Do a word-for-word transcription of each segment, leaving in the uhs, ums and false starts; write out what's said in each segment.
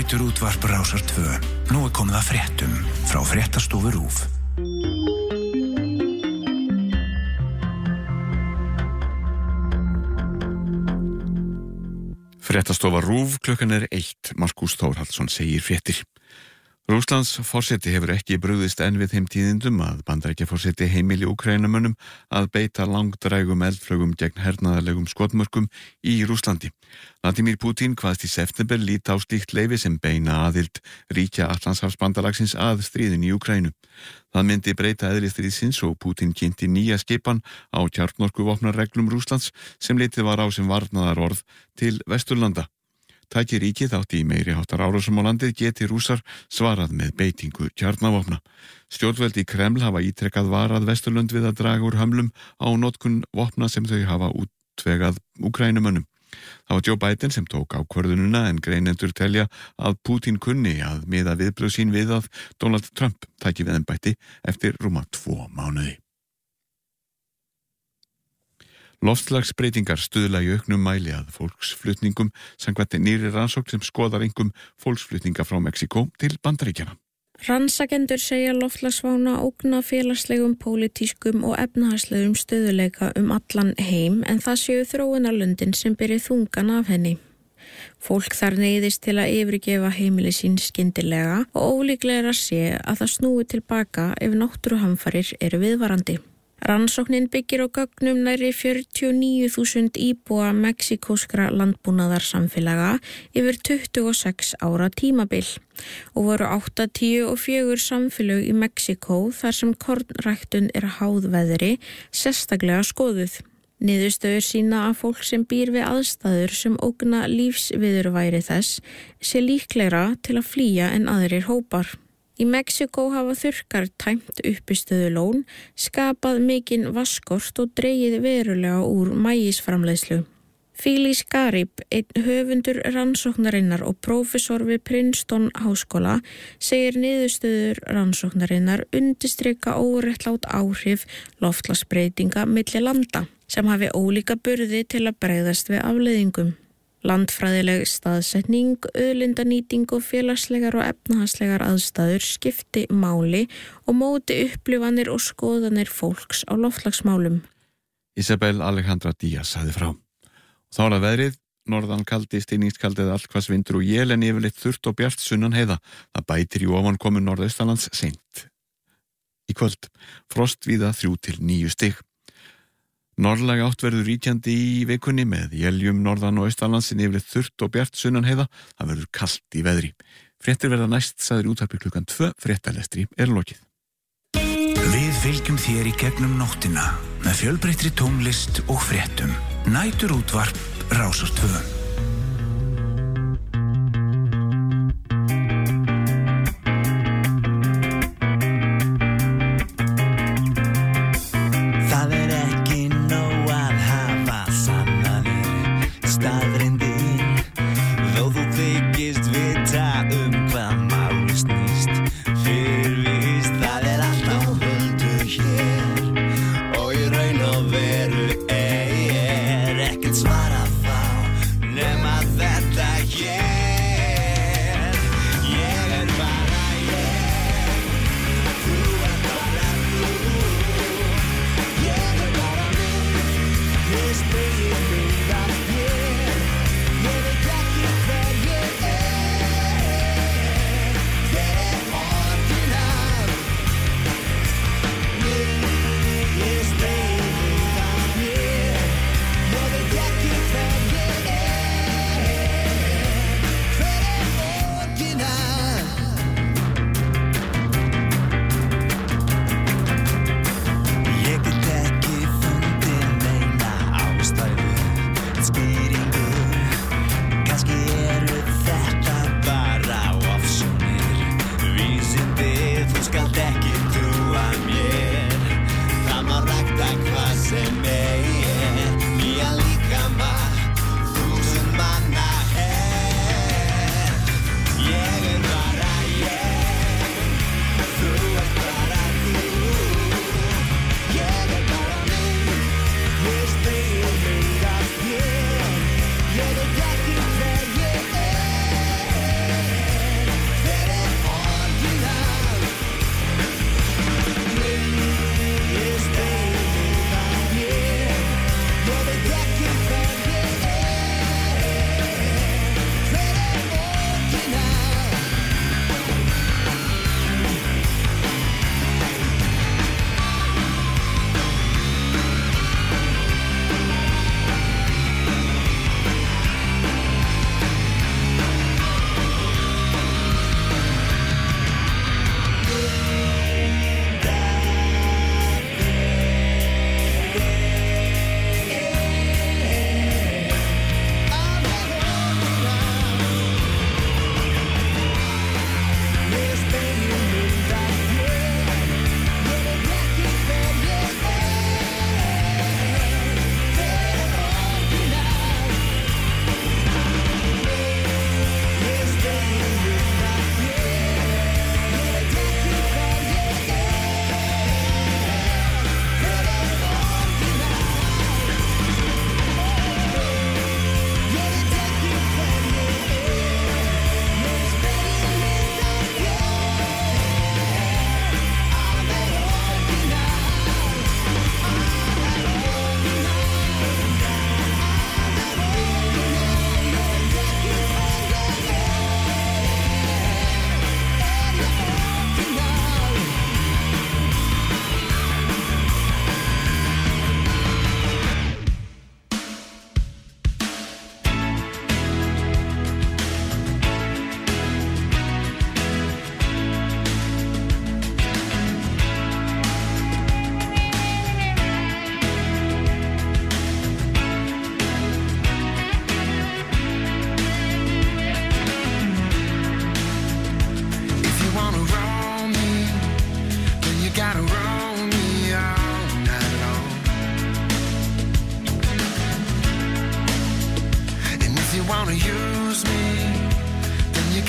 Næturútvarp Rásar tvö. Nú er komið að fréttum frá Fréttastofu RÚV. Fréttastofa RÚV, klukkan er eitt. Markús Þórhallsson segir fréttir. Rússlands forseti hefur ekki brugðist enn við þeim tíðindum að Bandaríkjaforseti heimili Úkraínumönnum að beita langdrægum eldflaugum gegn hernaðarlegum skotmörkum í Rússlandi. Vladimir Putin kvaðst í september líta á slíkt leyfi sem beina aðild ríkja Atlantshafsbandalagsins að stríðin í Úkraínu. Það myndi breyta eðli stríðsins og Putin kynnti nýja skipan á kjarnorkuvopnareglum Rússlands sem litið var á sem varnaðarorð til Vesturlanda. Tæki ríkið átti í meiri háttar árásum á landið geti Rússar svarað með beitingu kjarnavopna. Stjórnvöld í Kreml hafa ítrekkað varað Vesturlönd við að draga úr hömlum á notkun vopna sem þau hafa útvegað Úkrænumönnum. Það var Joe Biden sem tók ákvörðunina en greinendur telja að Putin kunni að miða viðbrögð sín við að Donald Trump tæki við embætti eftir rúma tvo mánuði. Loftslagsbreytingar stuðla í auknum mæli að fólksflutningum samkvæmt nýrri rannsókn sem skoðar einkum fólksflutninga frá Mexíkó til Bandaríkjanna. Rannsakendur segja loftslagsvána ógna félagslegum, pólitískum og efnahagslegum stöðuleika um allan heim en það séu þróunarlöndin sem beri þungan af henni. Fólk þar neyðist til að yfirgefa heimili sín skyndilega og ólíklega sé að það snúi tilbaka ef náttúruhamfarir eru viðvarandi. Rannsóknin byggir á gögnum nærri fjörutíu og níu þúsund íbúa mexíkóskra landbúnaðarsamfélaga yfir tuttugu og sex ára tímabil og voru áttatíu og fjögur samfélög í Mexíkó þar sem kornræktun er háð veðri sérstaklega skoðuð. Niðurstöður sýna að fólk sem býr við aðstæður sem ógna lífsviðurværi þess sé líklegra til að flýja en aðrir hópar. Í Mexíkó hafa þurrkar tæmt uppistöðulón, skapað mikinn vatnskort og dregið verulega úr maísframleiðslu. Félix Garib, einn höfundur rannsóknarinnar og prófessor við Princeton háskóla, segir niðurstöður rannsóknarinnar undirstrika óréttlátt áhrif loftslagsbreytinga milli landa sem hafi ólíka burði til að bregðast við afleiðingum. Landfræðileg staðsetning, auðlindanýting og félagslegar og efnahagslegar aðstæður skipti máli og móti upplifanir og skoðanir fólks á loftslagsmálum. Isabel Alejandra Díaz sagði frá. Þá er það veðrið, norðan kaldi, stigningskaldi eða allhvassvindur og él en yfirleitt þurrt og bjart sunnan heiða. Það bætir í ofankomu norðaustanlands seint. Í kvöld, frost víða þrjú til níu stig. Norðlæg átt verður ríkjandi í vikunni með éljum norðan og austanlandsin yfirleitt þurrt og bjart sunnan heiða. Það verður kalt í veðri. Fréttir verða næst, sagður útvarpi klukkan tvö, fréttalestri er lokið. Við fylgjum þér í gegnum nóttina með fjölbreyttri tónlist og fréttum. Næturútvarp Rásar tvö. Svar að fá,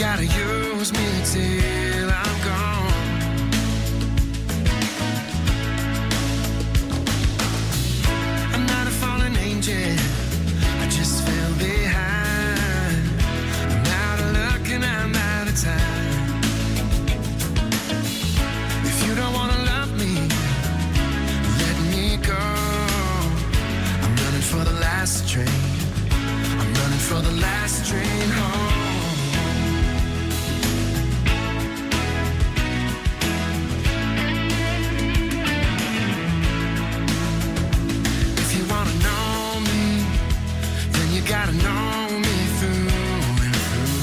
gotta use me till I'm gone. I'm not a fallen angel, I just fell behind. I'm out of luck and I'm out of time. If you don't wanna love me, let me go. I'm running for the last train. I'm running for the last train home. Gotta know me through and through.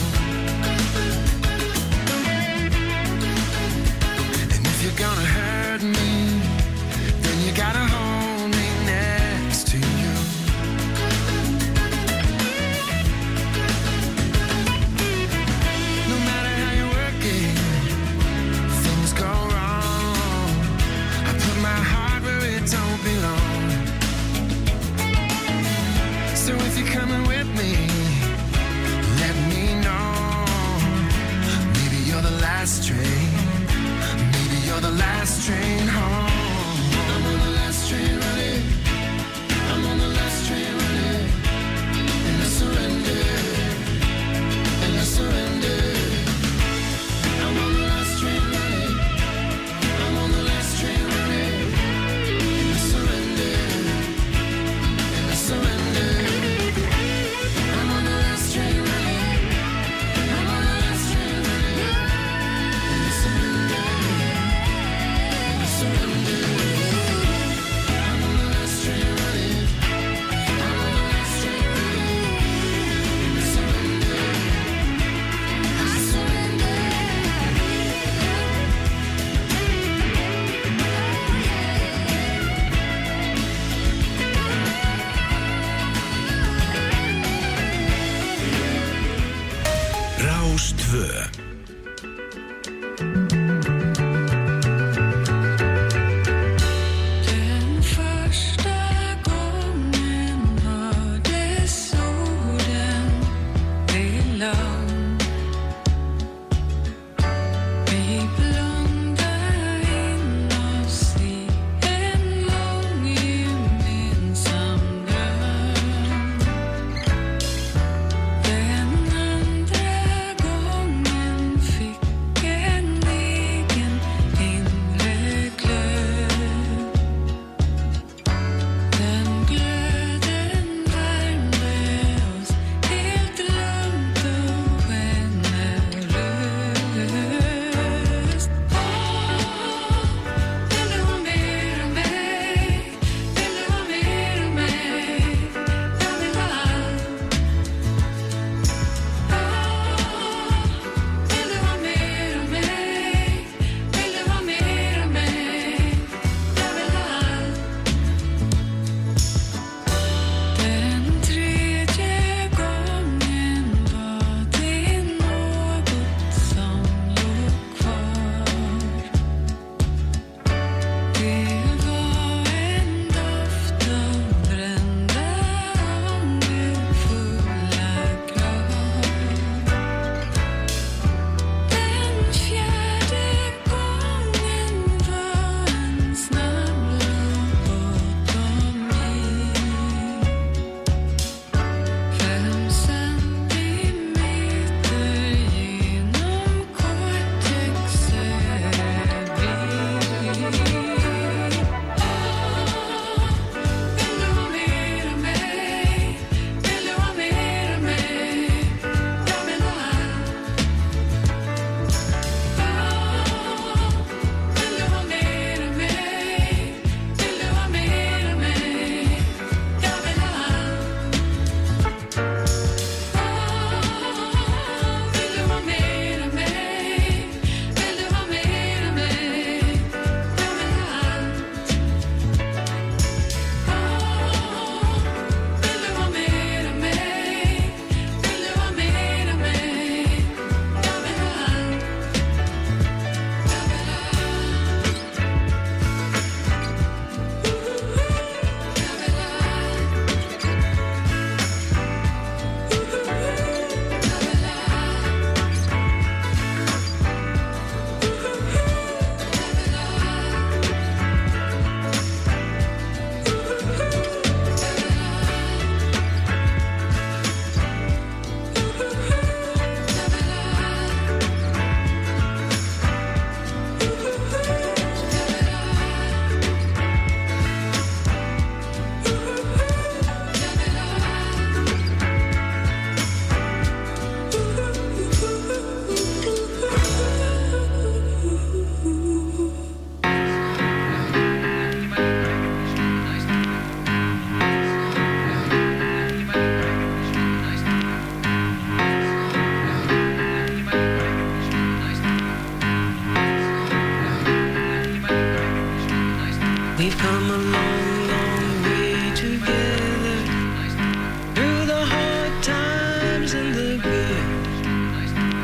And if you're gonna hurt me, then you gotta hold me next to you. No matter how you work it, things go wrong. I put my heart where it don't belong. So if you're coming with me, let me know. Maybe you're the last train. Maybe you're the last train home. I'm on the last train running. I'm on the last train running. And I surrender. And I surrender. I'm on the last train running. I'm on the last train running. And I surrender. And I surrender. Den andra gången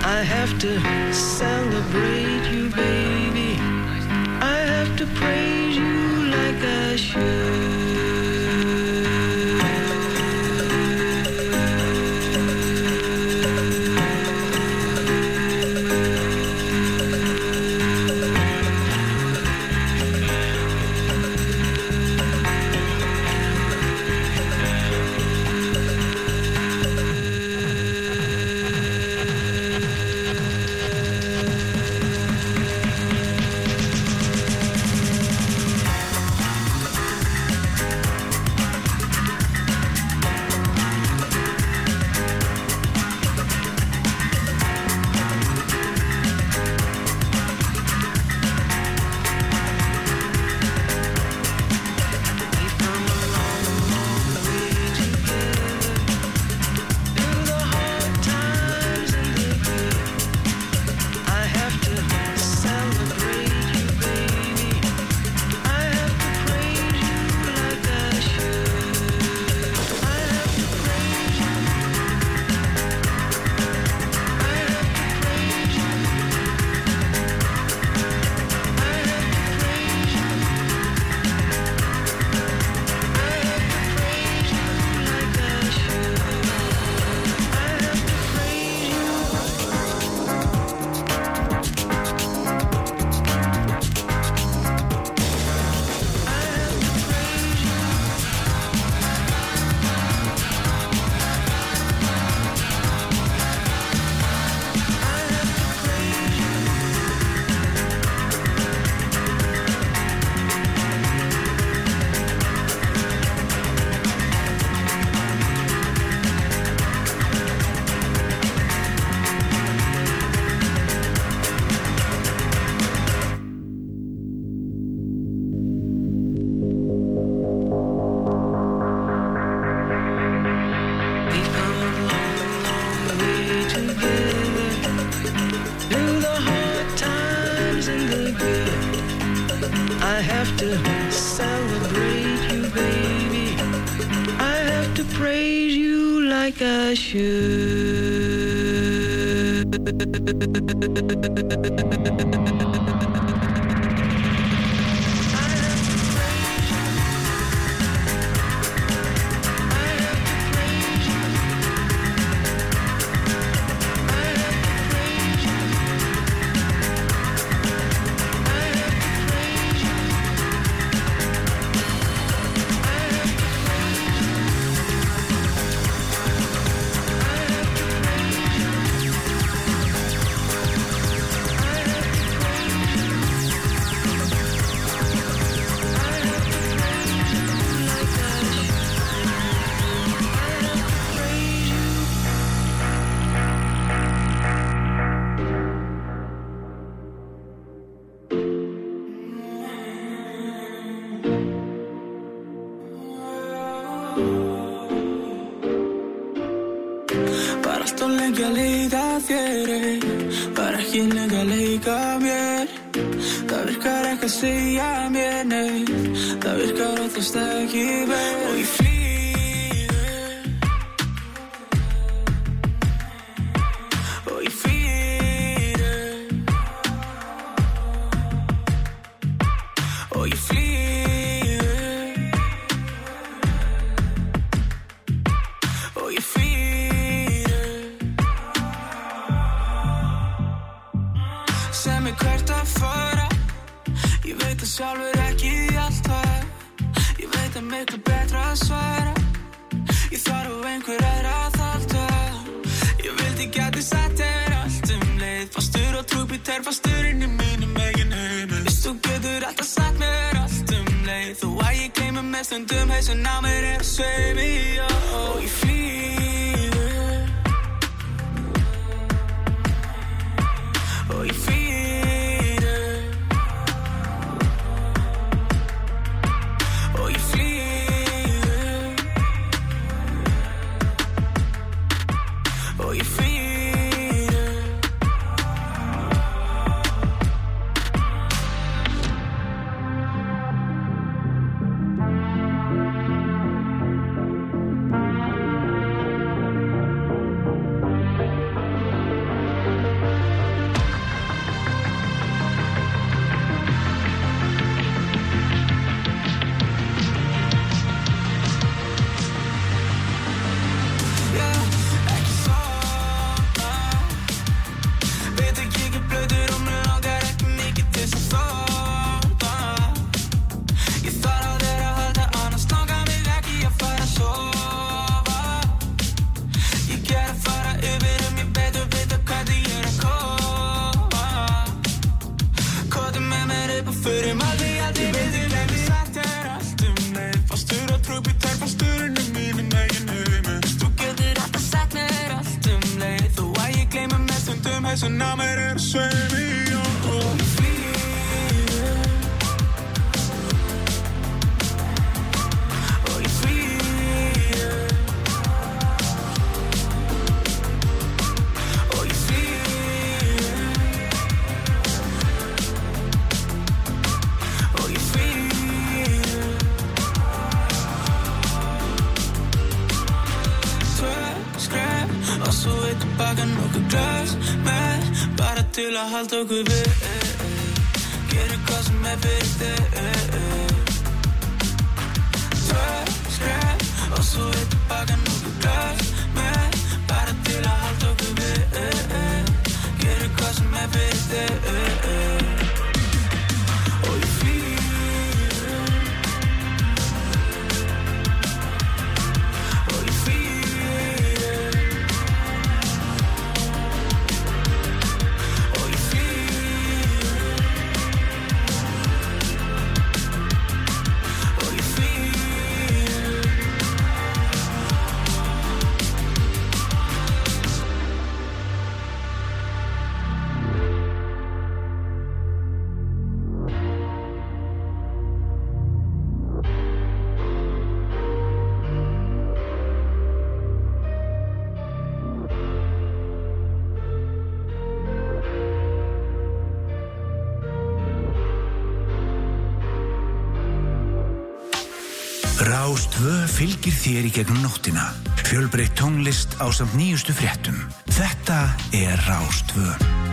I have to celebrate you, baby. I have to praise you like I should. I have to celebrate you, baby. I have to praise you like I should. Var allt og lengi að leita þér, var ekki lengi að leika mér. Það virkar ekki að segja mér neitt, það virkar oftast ekki vel. Og ég flýði, og ég flýði, og ég flýði, og ég flýði. Sem er hvert að fara, ég veit að sjálfur ekki alltaf. Ég veit að miklu betra að svara, ég þarf á einhver aðra að halda. Ég vildi gæti sagt þér allt um leið, fastur og trúbíter, fastur inn í mínum eigin heimi. Vist þú getur alltaf sagt mér allt um leið, þó að ég gleymi með stundum hausinn á mér er að sveimi. Og ég flýði, og ég flýði. förum aldrei, aldrei við þig Gæti sagt þér allt um leið Fastur á trúpi, tær fasturinn mínum eigin hugum Þú getur alltaf sagt mér allt um leið Þó að ég gleyma með stundum Þessan á mér er sveimi Og ég flýr Og ég flýr Og ég flýr Og ég flýr Tvö skref Og svo er tilbaka nokkuð glös Með bara til að halda okkur við Gerir hvað sem er fyrir þig Tvö skref Og svo er tilbaka nokkuð glös Með bara til að halda okkur við Gerir hvað sem er fyrir þig Og ég flýr Og ég flýr Og ég flýr Og ég flýr Rás tvö fylgir þér í gegnum nóttina. Fjölbreytt tónlist ásamt nýjustu fréttum. Þetta er Rás tvö.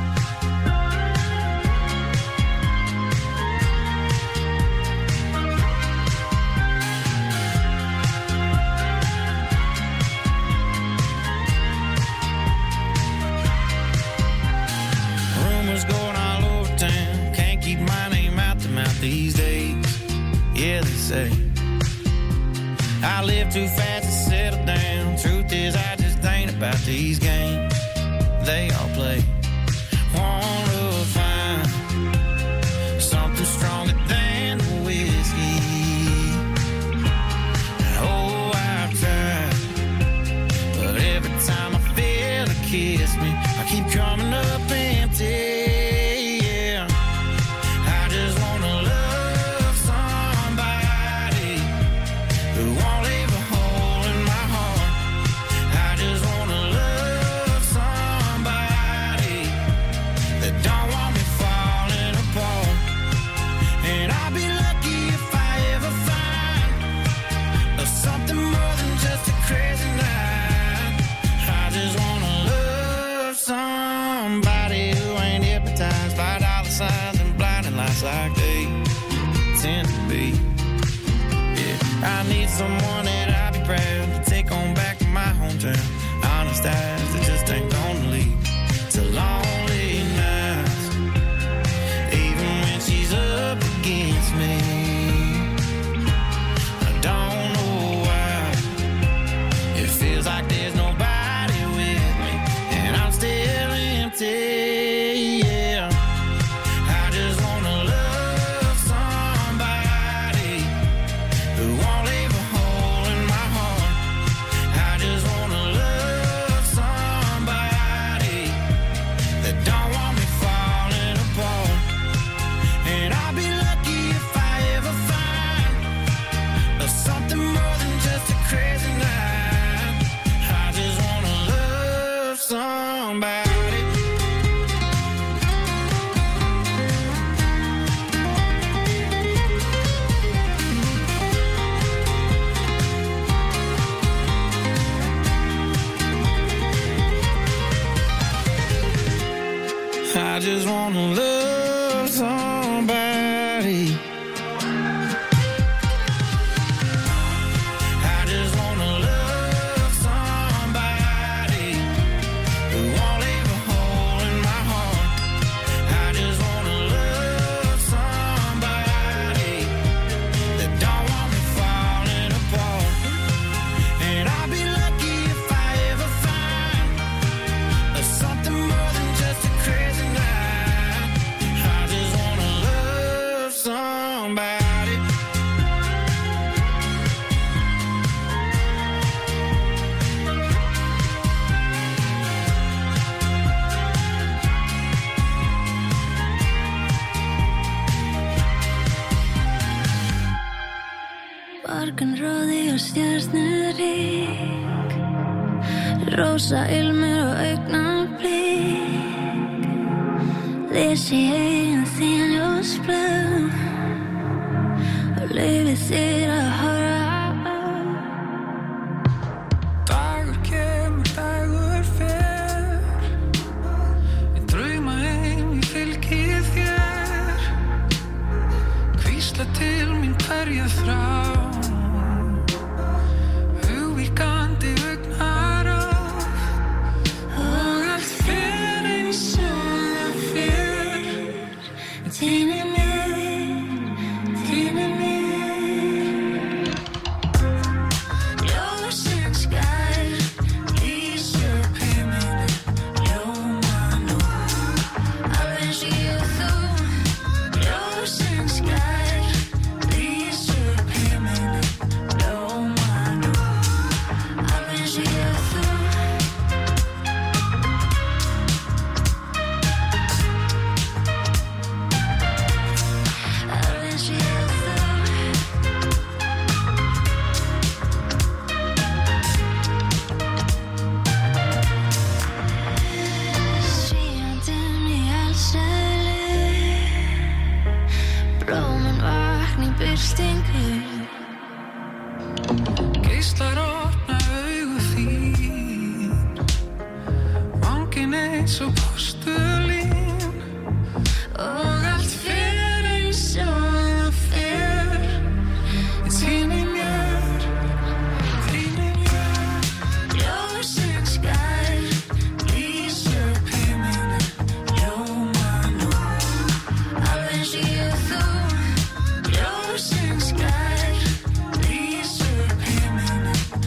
Rumors going all over town. Can't keep my name out the mouth these days. Yeah, they say I live too fast to settle down. Truth is, I just ain't about these games they all play. Wanna find something stronger than whiskey. Oh, I've tried, but every time I feel it kiss me, I keep coming up empty. Yeah, I just wanna love somebody who won't leave a hole in my heart. I just wanna love somebody that don't want me falling apart. And I'll be lucky if I ever find something more than just a crazy night. I just wanna love somebody who ain't hypnotized by dollar signs and blinding lights like they tend to be. Yeah, I need someone that I'll be proud to take on back to my hometown. Honest eyes that just ain't gonna lead to lonely nights, even when she's up against me. I don't know why it feels like there's nobody with me, and I'm still empty. Yeah, I just wanna love somebody who won't leave a hole in my heart. I just wanna love somebody that don't want me falling apart. And I'll be lucky if I ever find something more than just a crazy night. I just wanna love somebody. I just wanna love somebody. I just wanna love somebody who won't leave a hole in my heart. I just wanna love somebody that don't want me falling apart. And I'll be lucky if I ever find something more than just a crazy night. I just wanna morgunróði og stjörnurík, rósa ilmur og augnablik, lesi eigin þín ljósblöð og leyfi þér að horfa á. Dagur kemur, dagur fer, ég drauma heim, ég fylgi þér, hvísla til mín hverja þrá, hugvíkandi augnaráð, og allt fer eins og það fer, þín er mér, þín er mér. Ljósin skær, lýs upp himininn, ljóma nú, alveg eins og ég og þú. Ljósin skær, lýs upp himininn, ljóma nú, alveg eins og ég og þú. Alveg eins og ég og þú. Svífandum í allsælu, blómin vakna í birtingu. Geislar opna augu þín, vanginn eins og postulín, Og allt fer eins og það fer, þín er mér, þín er mér. ljósin skær, lýs upp himininn, ljóma nú, alveg eins og ég og þú. Ljósin skær, lýs upp himininn,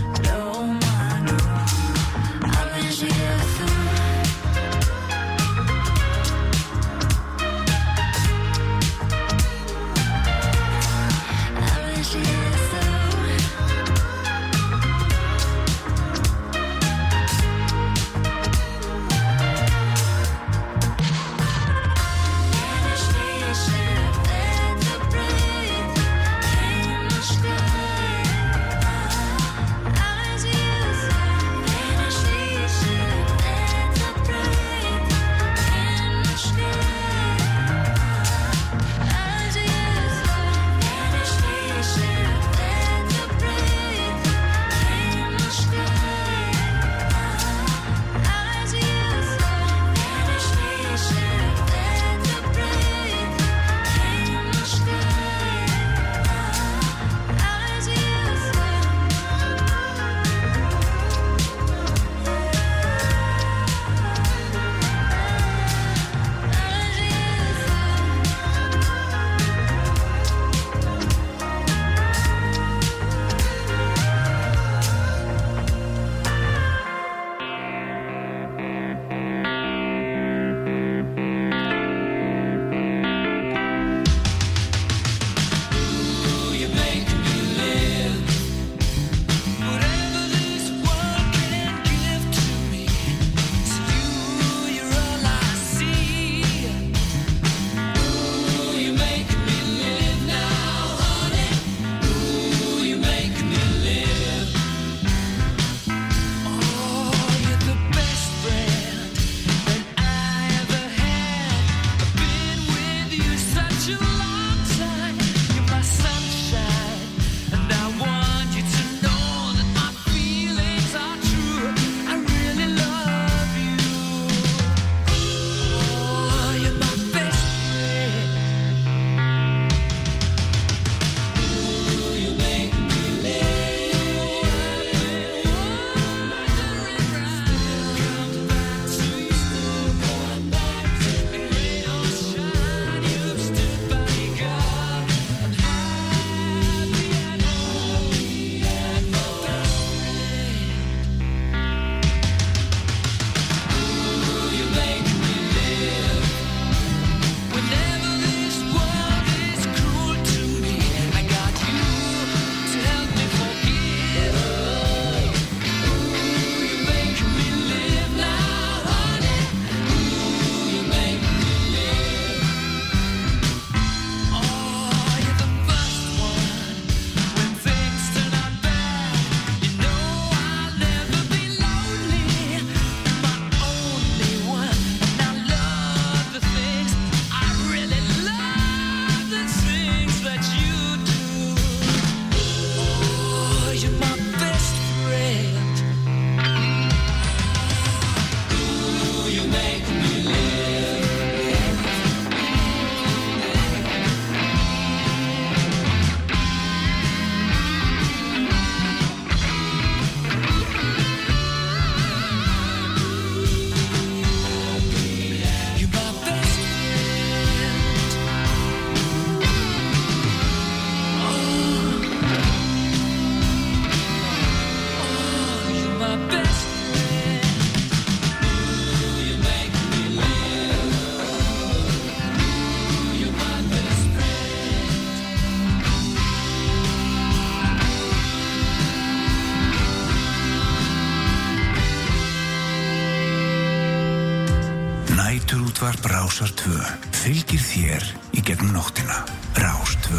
Útvarp Rásar tvö fylgir þér í gegnum nóttina. Rás tvö.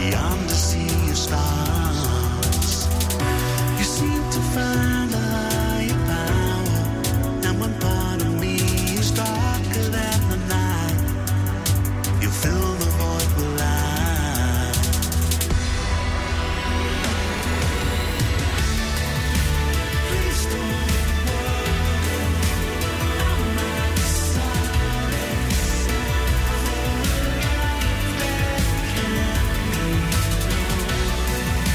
beyond the sea of stars. You seem to find a higher power, and one part of me is darker than the night. You fill the void with light. Please don't worry, I'm not sorry for a love that can't be known.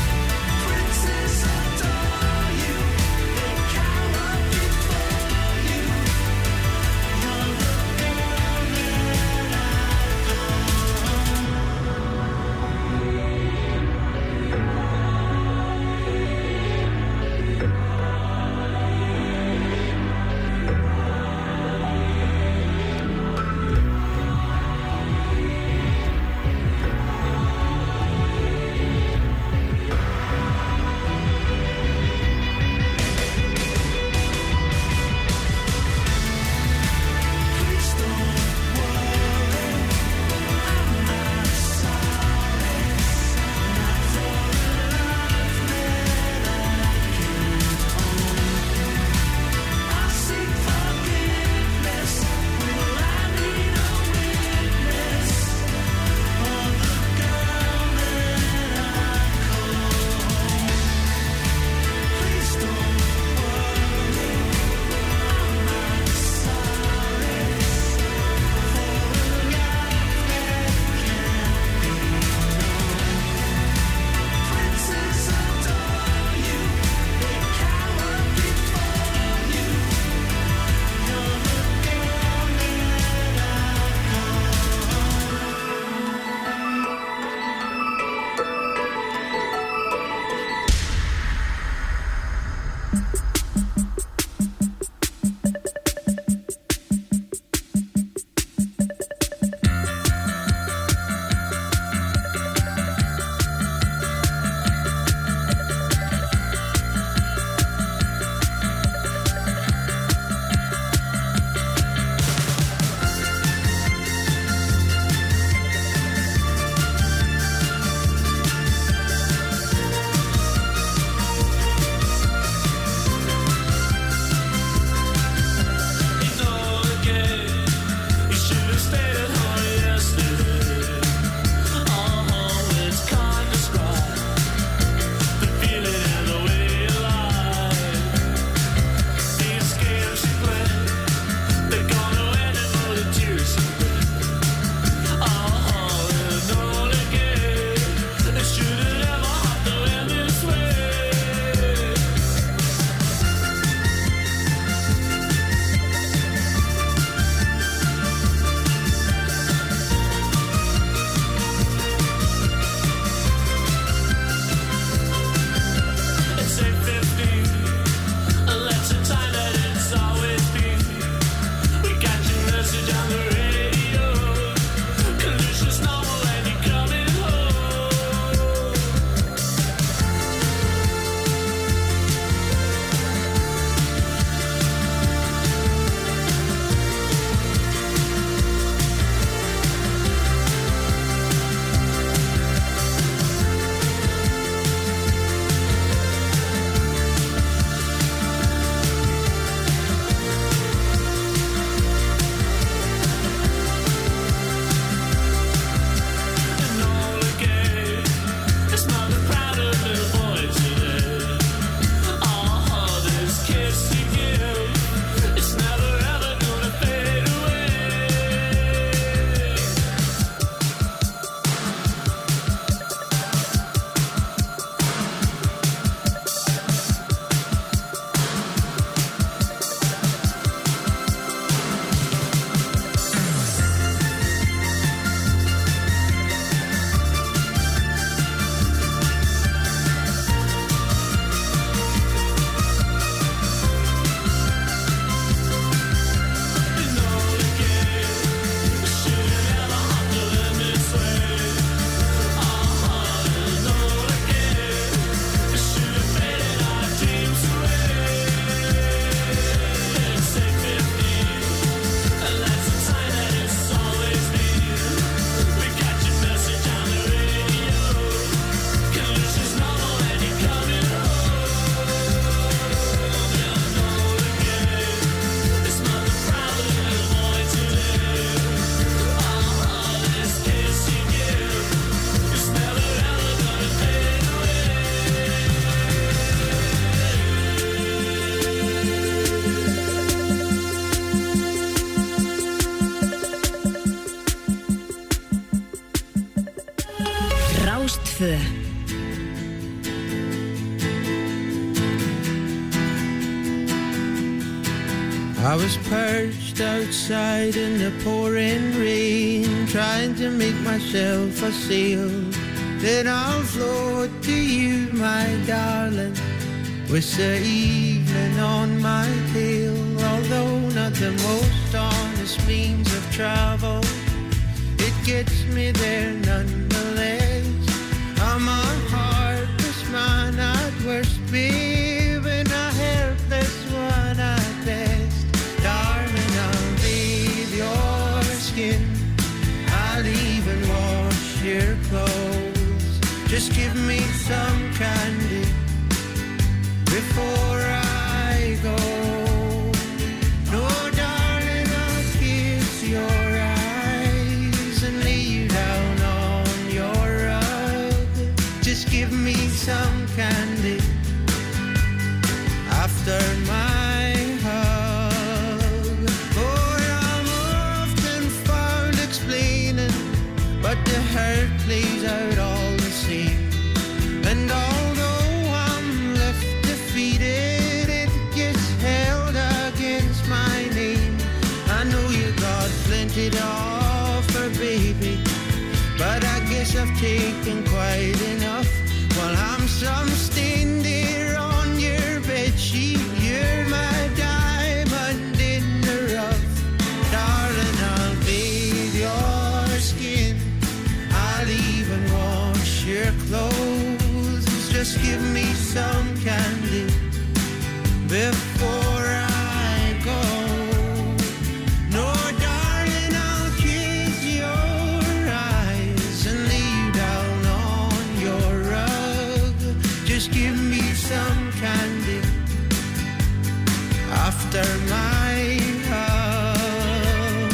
I was perched outside in the pouring rain, trying to make myself a sail. Then I'll float to you, my darling, with the evening on my tail. Although not the most honest means of travel, it gets me there nonetheless. I'm a heartless man at worst, babe, and a helpless one at best. Darling, I'll bathe your skin, I'll even wash your clothes. Just give me some candy before I go. No, darling, I'll kiss your eyes and lay you down on your rug. Just give me some candy after my hug. Oh, I'm often found explaining, but the hurt plays out all the same. And although I'm left defeated, it gets held against my name. I know you got plenty to offer, baby, but I guess I've taken quite enough. While I'm some stain there on your bedsheet, you're my diamond in the rough. Darling, I'll bathe your skin, I'll even wash your clothes. Just give me some candy before I go. No, darling, I'll kiss your eyes and lay you down on your rug. Just give me some candy after my hug.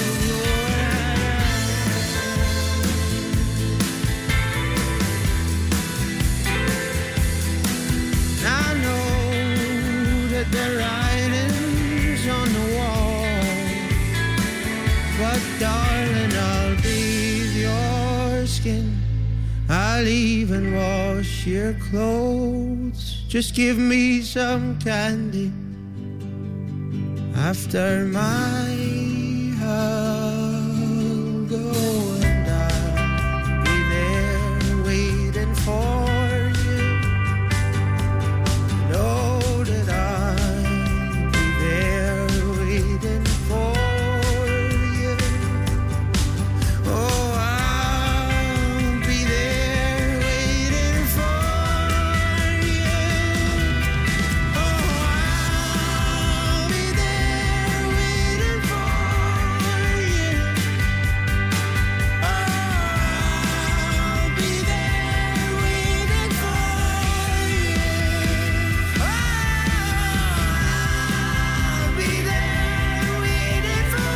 I know that the writing's on the wall, but darling, I'll bathe your skin, I'll even wash your clothes. Just give me some candy after my hug. Oh, and I'll be there waiting for you. Know that I'll be there waiting for you. Oh, I'll be there waiting for you. Oh, I'll be there waiting for you. I'll be there waiting for you. I'll be there waiting for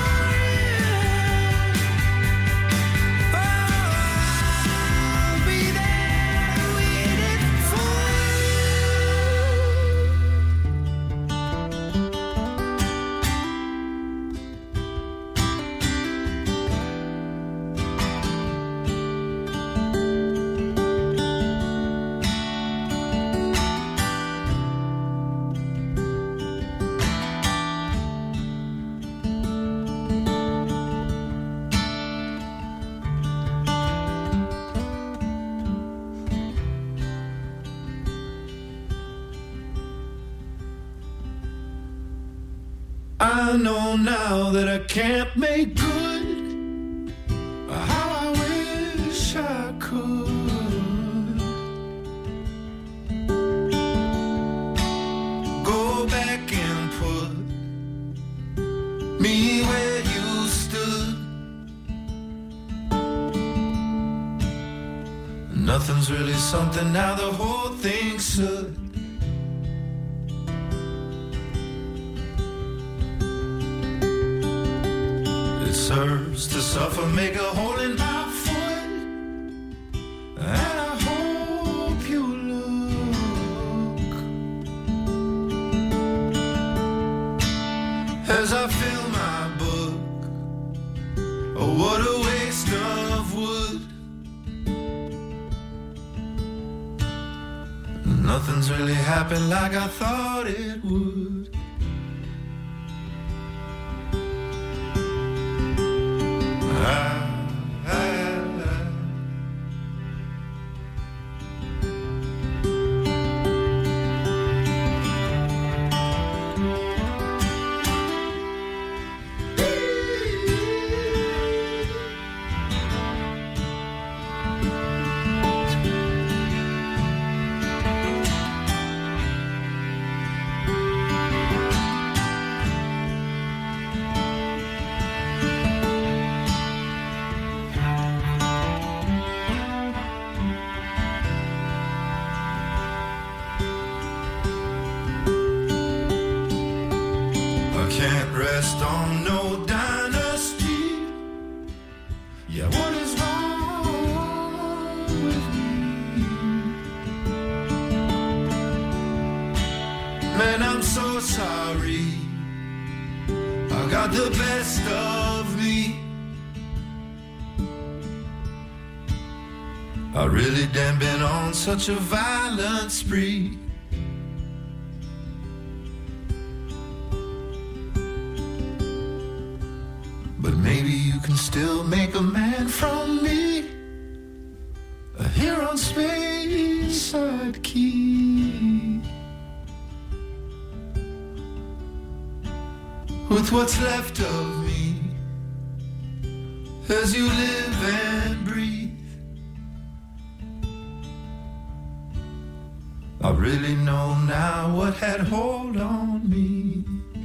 I know now that I can't make good how I wish I could. Go back and put me where you stood. Nothing's really something now, the whole thing's should. It serves to suffer, make a hole in my foot, and I hope you look as I fill my book. Oh, what a waste of wood. Nothing's really happened like I thought it would. can't rest on no dynasty. Yeah, what is wrong with me? Man, I'm so sorry. I got the best of me. I really damn been on such a violent spree. But maybe you can still make a man from me, a here on Speyside Key. With what's left of me, as you live and breathe, I really know now what had hold on me.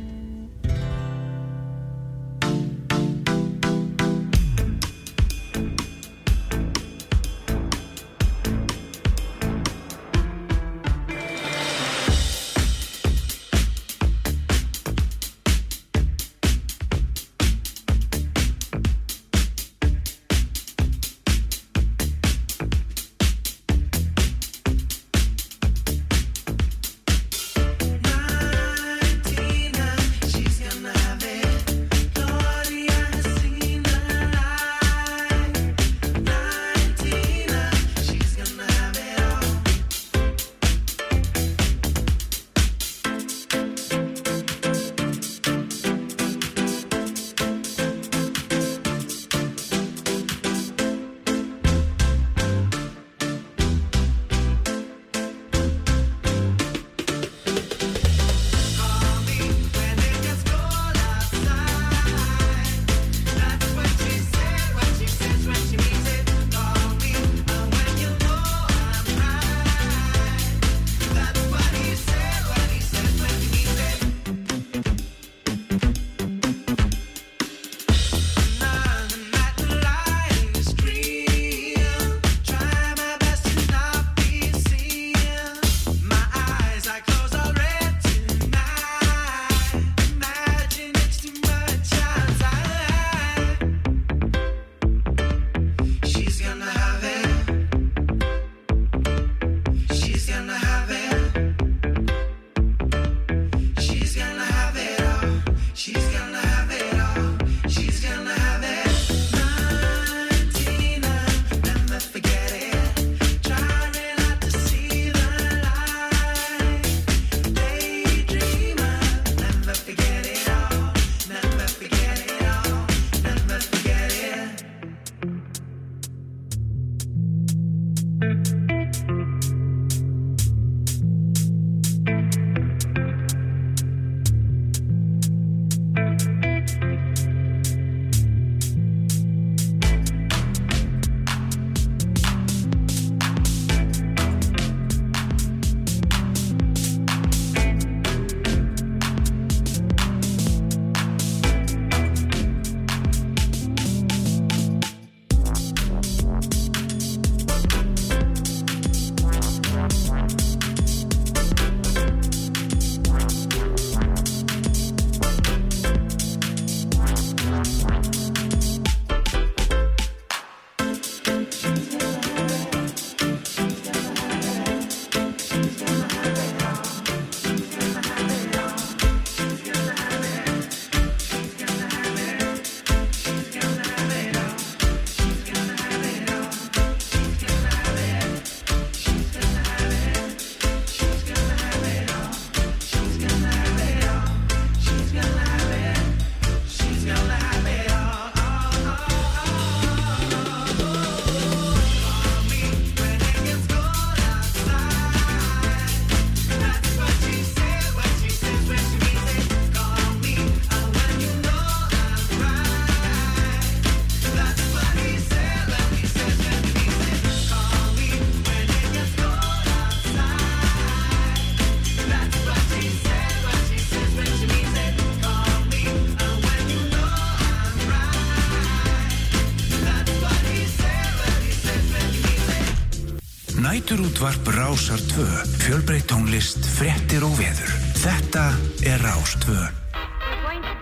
Næturútvarp Rásar tvö, fjölbreytt tónlist, fréttir og veður. Þetta er Rás tvö.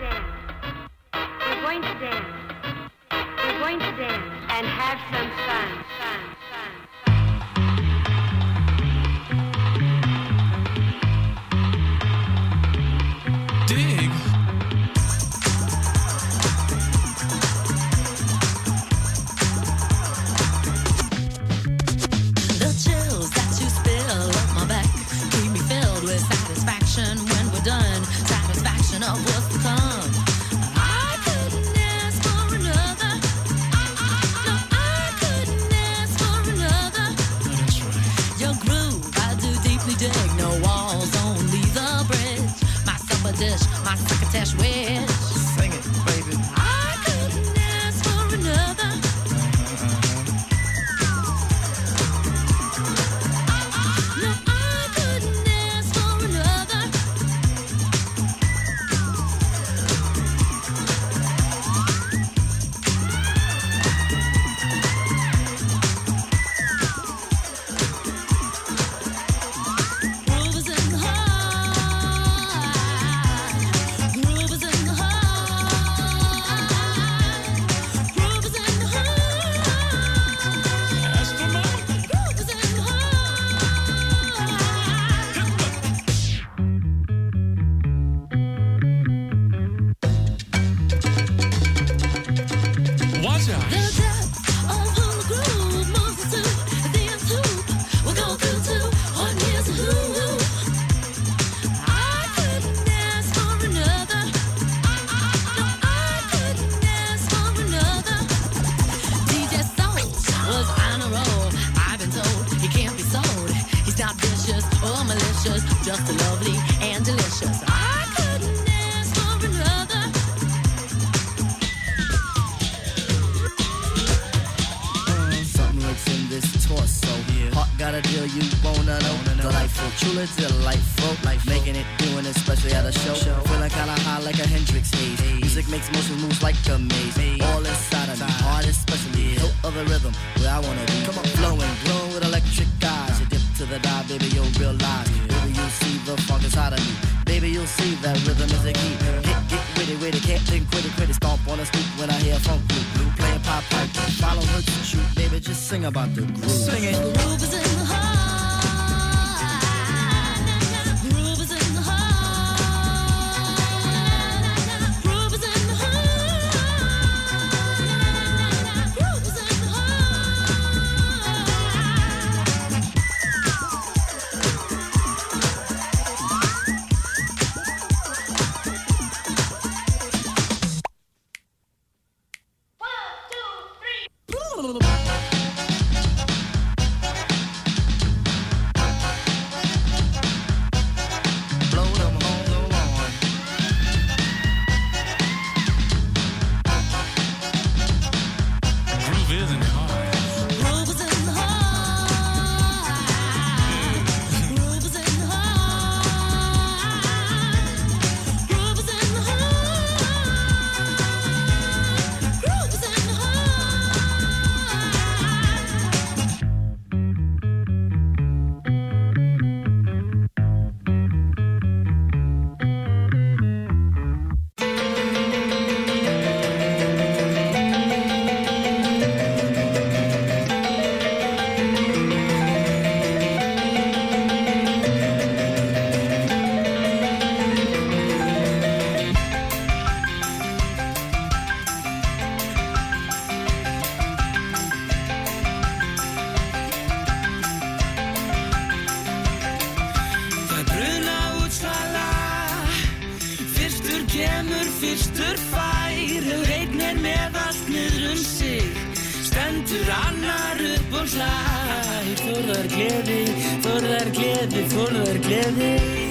have some fun. fun, fun. Dig. The chills that you spill up my back keep me filled with satisfaction when we're done. Satisfaction of what's to come. I couldn't ask for another. No, I couldn't ask for another. That's right. Your groove, I do deeply dig. No walls, only the bridge. My supper dish, my succotash wish. Sing it, baby. I couldn't ask for another. No, I couldn't ask for another. Groove is in the heart. Groove is in the heart. Groove is in the heart. That's the moment. Groove is in the heart. Watch out. The depth of who the groove moves to, the nth hoop will go through to one year's a hoop. I couldn't ask for another. No, I couldn't ask for another. D J Soul was on a roll. I've been told he can't be sold. He's not vicious or malicious, just lovely and delicious. I couldn't ask for another. Something lurks in this torso. Heart got a deal you wanna know. Delightful, truly delightful. Making it, doing it, especially at a show. Feeling kinda high like a Hendrix haze. Music makes motion moves like a maze. All inside of me, heart especially. No other rhythm where I wanna be. Come on, flowing, glowing with electric eyes. You dip to the dive, baby, you'll realize. Baby, you'll see the funk inside of me. Baby, you'll see that rhythm is the key. Get, get witty, witty, can't think, quit it, quit it. Stomp on the stoop when I hear funk blue. Blue playing pop pipe, follow her to shoot. Baby, just sing about the groove. Sing it. Groove is in the heart. Groove is in the heart. Groove is in the heart. Groove is in the Blow them horns along. Groove is in the heart. Groove is in the heart. Groove is in the heart. Groove is in the heart. Groove is in the Það bruna út svala. Fyrstur kemur, fyrstur fær. Ef einn er með allt niður um sig, stendur annar upp og hlær. Forðar gleði, forðar gleði, forðar gleði.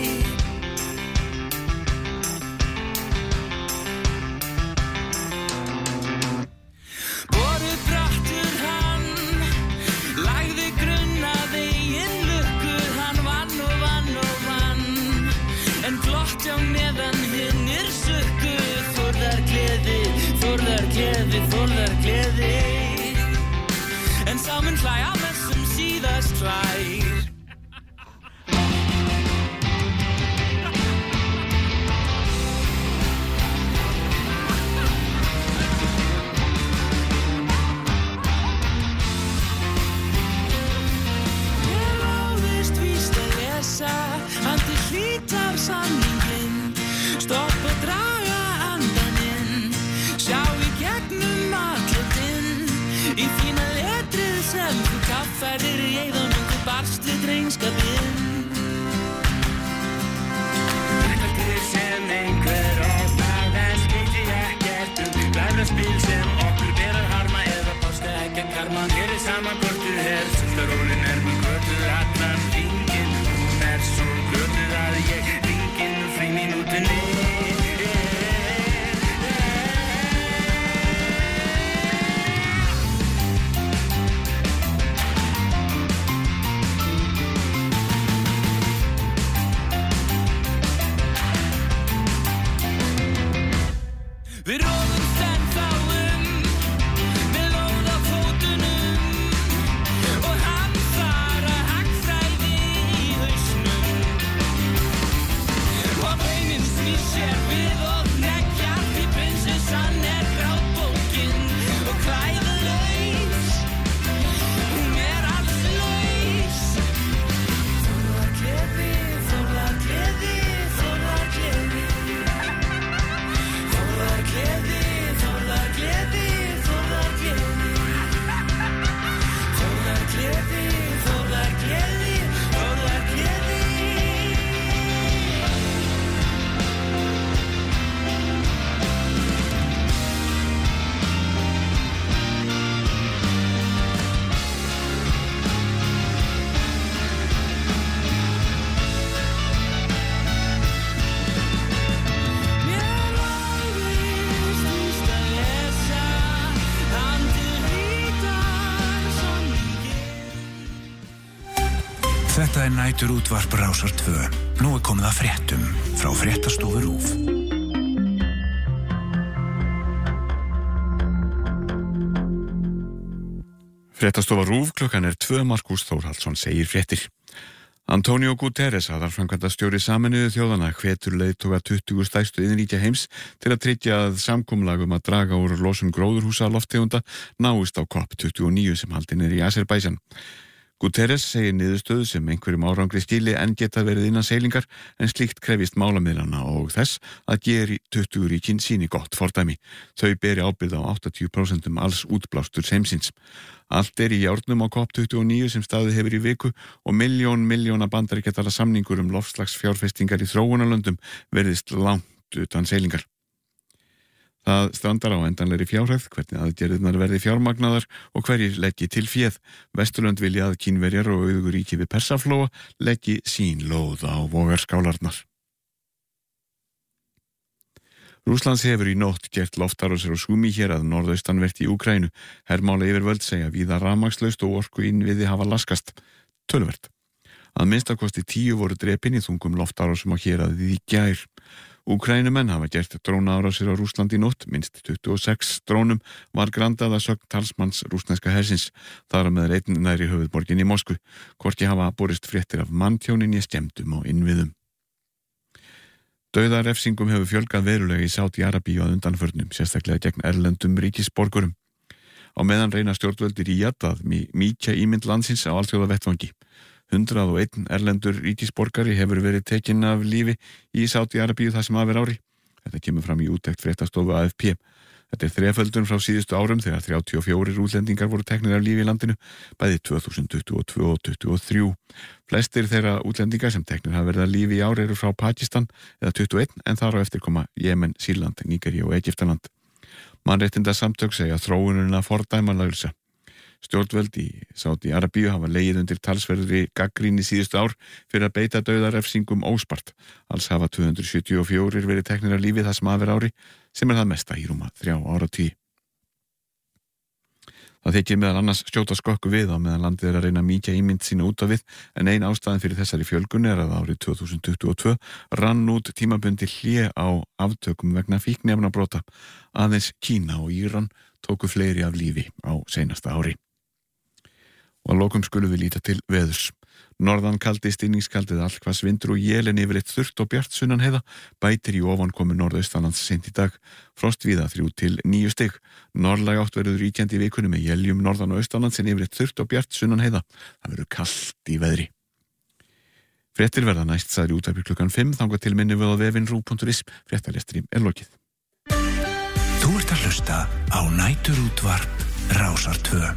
Boru brattur hann, lagði grunn að eigin lukku. Hann vann og vann og vann, en glotti á meðan hinnir sukku. Forðar gleði, forðar gleði, forðar gleði. En sá mun hlæja með sem síðast hlær. samninginn. Stopp og draga andaninn, sjá í gegnum allutin. Í fína letrið sem þú kaffærir í eiðunum, þú barst við drengskapinn. Rekkaldir sem einhver opnað, en skipti ekkert um glæfraspil sem okkur ber að harma eða bást ekki að karma. Mér er sama hvort þú er, sultarólin er með götu allan hringinn. Hún er svo götuð að ég hringinn úr frímínútunni. Við róðumst ennþá um, með lóð á fótunum og hamfara hagfræði í hausnum. Og beinin snýr sér við og hneggja því prinsessan er grátbókin og klæðalaus. Hún er alls laus. Þórðar gleði, þórðar gleði, þórðar gleði. Þórðar gleði, þórðar gleði, þórðar gleði. Þórðar gleði, þórðar gleði, þórðar gleði. Mér lagðist víst að lesa andur hvítar samninginn. Þetta er næturútvarp Rásar tvö. Nú er komið að fréttum frá Fréttastofu RÚV. Fréttastofa RÚV, klukkan er tvö. Markús Þórhallsson segir fréttir. Antonio Guterres, aðalframkvæmdastjóri Sameinuðu þjóðanna, hvetur leiðtoga tuttugu stærstu iðnríkja heims til að tryggja að samkomulag um að draga úr losun gróðurhúsalofttegunda náist á COP tuttugu og níu sem haldin er í Azerbaijan. Guterres segir niðurstöðu sem einhverjum árangri skili en geta verið innan seilingar, en slíkt krefjist málamiðlana og þess að geri tuttugu ríkin síni gott fordæmi. Þau beri ábyrgð á áttatíu prósent alls útblástur heimsins. Allt er í járnum á COP tuttugu og níu sem staðið hefur í viku og miljón miljóna bandaríkjadala samningur um loftslagsfjárfestingar í þróunarlöndum verðist langt utan seilingar. Það strandar á endanlegri fjárhæð, hvernig aðgerðirnar verði fjármagnaðar og hverjir leggi til féð. Vesturlönd vilja að Kínverjar og auðuríki við Persaflóa leggi sín lóð á vogarskálarnar. Rússlands hefur í nótt gert loftárásir á Súmi hérað norðaustanvert í Úkraínu. Hermála yfirvöld segja víða rafmagnslaust og orku innviði hafa laskast. Töluvert. Að minnstakosti tíu voru drepin í þungum loftárásum á héraðið í gær. Úkraínumenn hafa gert drónaárásir á Rússland í nótt, minnst tuttugu og sex drónum var grandað að sögn talsmanns rússneska hersins, þar að með einn næri höfuðborgin í Moskvu. Hvorki hafa borist fréttir af manntjónin í skemmdum og innviðum. Dauðarefsingum hefur fjölgað verulega í Sádi-Arabíu að undanförnum, sérstaklega gegn erlendum ríkisborgurum. Á meðan reyna stjórnvöldir í Jad að mýkja ímynd landsins á alþjóðavettvangi. hundrað og einn erlendur ríkisborgari hefur verið tekinn af lífi í Sádi-Arabíu það sem af er ári. Þetta kemur fram í úttekt fréttastofu A F P. Þetta er þreföldun frá síðustu árum þegar þrjátíu og fjórir útlendingar voru teknir af lífi í landinu, bæði tvö þúsund tuttugu og tvö og tuttugu og þrjú. Flestir þeirra útlendingar sem teknir hafa verið að lífi í ár eru frá Pakistan eða tuttugu og eitt, en þar á eftir koma Jemen, Sýrland, Nígeríu og Egyptaland. Mannréttindasamtök segja þróunina fordæmalausa. Stjórnvöld í Sádi-Arabíu hafa legið undir talsverðri gagnrýni síðustu ár fyrir að beita dauðarefsingum óspart. Alls hafa tvö hundruð sjötíu og fjórir verið teknir af lífi það sem af er ári, sem er það mesta í rúma þrjá áratugi. Það þykir meðal annars skjóta skökku við á meðan landið er að reyna að mýkja ímynd sína út af við, en ein ástæðan fyrir þessari fjölgun er að árið tvö þúsund tuttugu og tvö rann út tímabundi hlé á aftökum vegna fíkniefnabrota. Aðeins Kína og Íran tóku fleiri af lífi á seinasta ári. Og að lokum skulum við líta til veðurs. Norðan kaldi stinningskaldið allhvass vindur og élin yfir eitt þurrt og bjart sunnan heiða, bætir í ofankomu norðaustanlands seint í dag, frostvíða þrjú til níu stig. Norðlæg átt verður ríkjandi í vikunni með éljum norðan og austanlands en yfir eitt þurrt og bjart sunnan heiða. Það verður kalt í veðri. Fréttir verða næst sagði útvarpi klukkan fimm, þangað til minni við á vefinn rúv punktur is. Fréttalestri er lokið. Þú ert að hlusta á Næturútvarp Rásar tvö.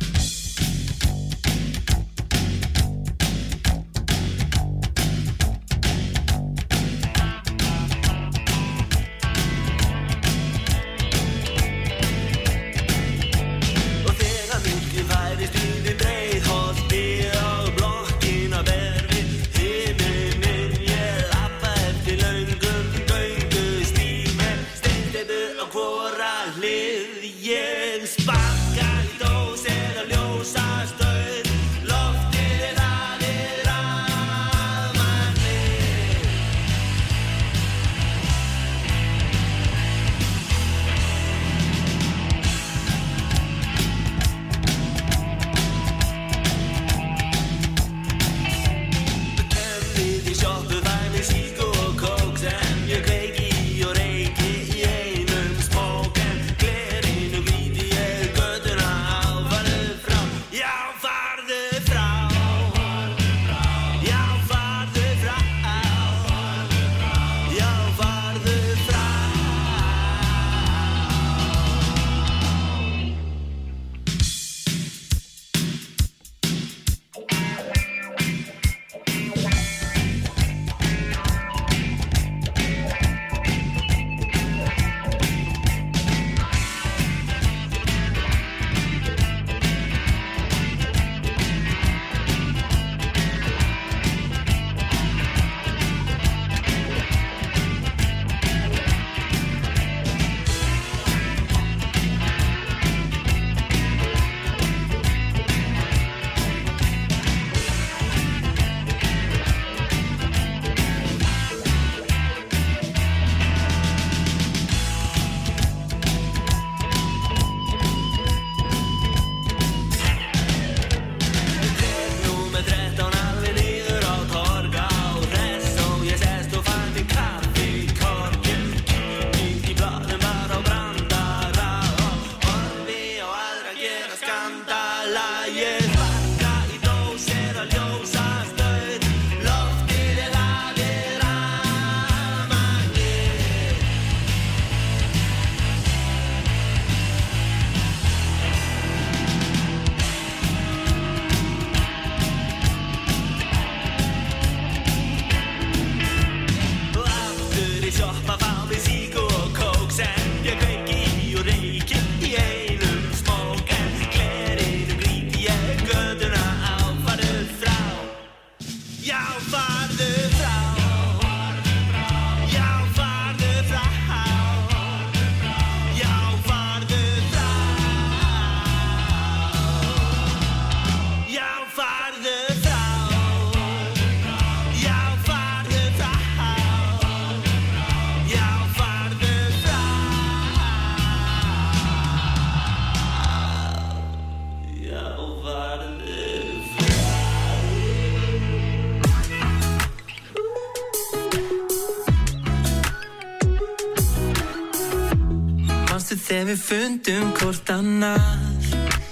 Þegar við fundum hvort annað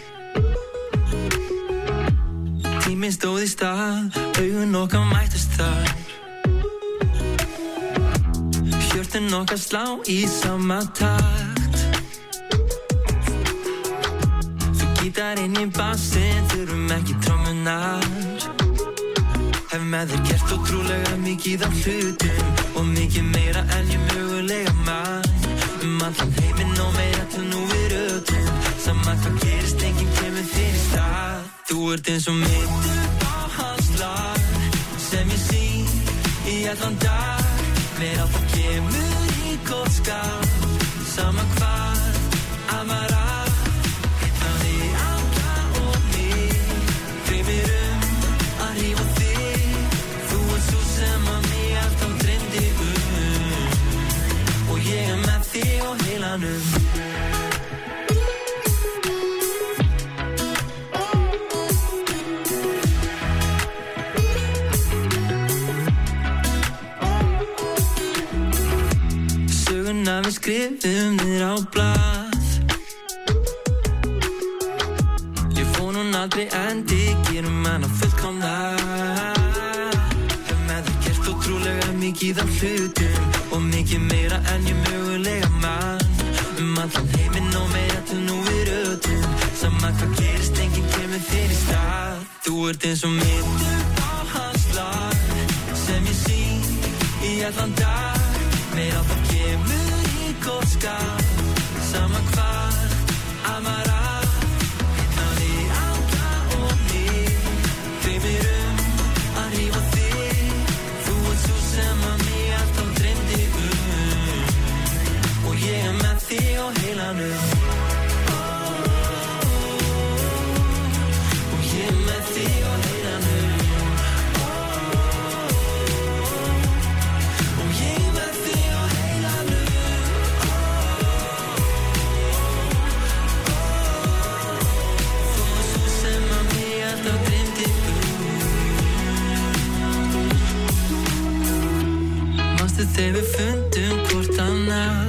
Tíminn stóð í stað Augun okkar mættust þar Hjörtun okkar slá í sama takt Þú gítarinn í bassinn Þurfum ekki trommunar Hef með þér gert ótrúlega mikið af hlutum Og mikið meira en ég mögulega man Um allan heiminn og meira til nú við rötum Sama hvað gerist, enginn kemur þér í stað Þú ert eins og mitt upp á hans lag Sem ég sín í allan dag Mér alltaf kemur í gott skap Sama hvað amara Það er alla og mig Dreymir um að rífa þig Þú ert svo sem að mig alltaf dreymdi um Og ég er með þig og heilanum Söguna við skrifum þér á blað Ég fór hún aldrei endi Gerum hana fullkomna Hef með þér mikið af hlutum og mikið meira en ég mögulega man um allan heiminn og meira til nú við rötum sama hvað gerist, enginn kemur þér í stað þú ert eins og mitt upp á hans lag sem ég sín í allan dag meira þá kemur í gott skap sama hvar amar að hitna þig alla og mig dreymir um að rífa þig þú ert svo sem að mig alltaf dreymdi um og ég er með þig á heilanum og ég er með þig á heilanum og ég er með þig á heilanum þú ert svo sem að mig alltaf dreymdi um manstu þegar við fundum hvort annað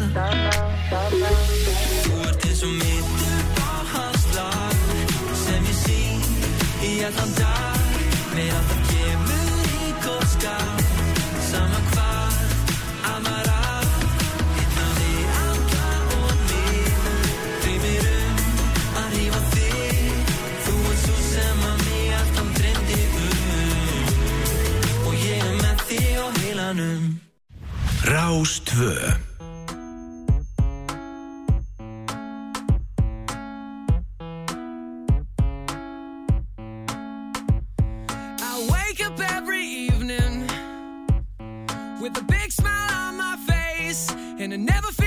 þú ert eins og mitt upp á hans lag sem ég sín í allan dag meira það kemur í gott skap sama hvar amar að hitna þig alla og mig dreymir um að rífa þig þú ert svo sem að mig alltaf dreymdi um og ég er með þig á heilanum Rás tvö. I wake up every evening with a big smile on my face and I never feel